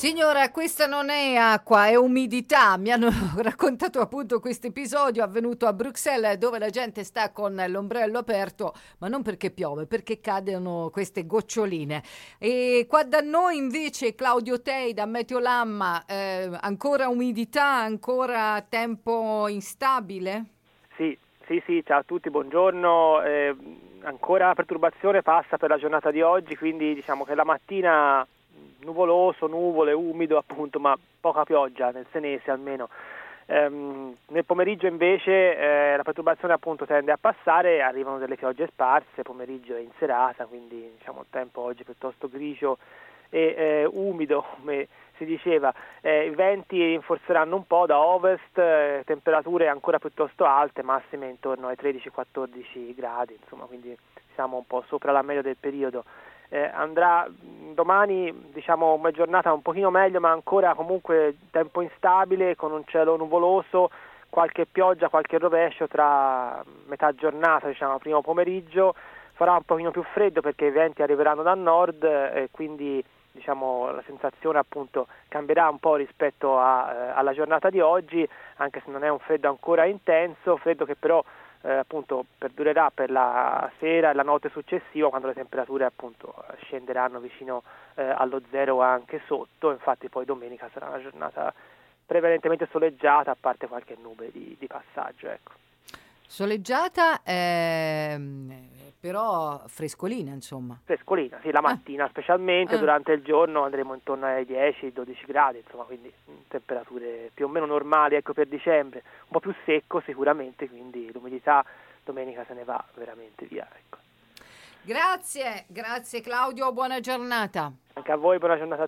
Signora, questa non è acqua, è umidità. Mi hanno raccontato appunto questo episodio avvenuto a Bruxelles dove la gente sta con l'ombrello aperto, ma non perché piove, perché cadono queste goccioline. E qua da noi invece Claudio Tei da Meteolamma, ancora umidità, ancora tempo instabile? Sì, sì, sì, ciao a tutti, buongiorno. Ancora la perturbazione passa per la giornata di oggi, quindi diciamo che la mattina nuvoloso, nuvole, umido appunto, ma poca pioggia, nel senese almeno. Nel pomeriggio invece la perturbazione appunto tende a passare, arrivano delle piogge sparse, pomeriggio e in serata, quindi diciamo il tempo oggi piuttosto grigio e umido, come si diceva. I venti rinforzeranno un po' da ovest, temperature ancora piuttosto alte, massime intorno ai 13-14 gradi, insomma, quindi siamo un po' sopra la media del periodo. Andrà domani, diciamo, una giornata un pochino meglio, ma ancora comunque tempo instabile, con un cielo nuvoloso, qualche pioggia, qualche rovescio tra metà giornata, diciamo, primo pomeriggio. Farà un pochino più freddo perché i venti arriveranno da nord e quindi diciamo la sensazione appunto cambierà un po' rispetto alla giornata di oggi, anche se non è un freddo ancora intenso, freddo che però appunto perdurerà per la sera e la notte successiva, quando le temperature appunto scenderanno vicino allo zero o anche sotto. Infatti poi domenica sarà una giornata prevalentemente soleggiata, a parte qualche nube di passaggio, ecco. Soleggiata, però frescolina, insomma. Frescolina, sì, la mattina specialmente, Ah. durante il giorno andremo intorno ai 10-12 gradi, insomma, quindi temperature più o meno normali, ecco, per dicembre, un po' più secco sicuramente, quindi l'umidità domenica se ne va veramente via, ecco. Grazie Claudio, buona giornata. Anche a voi buona giornata.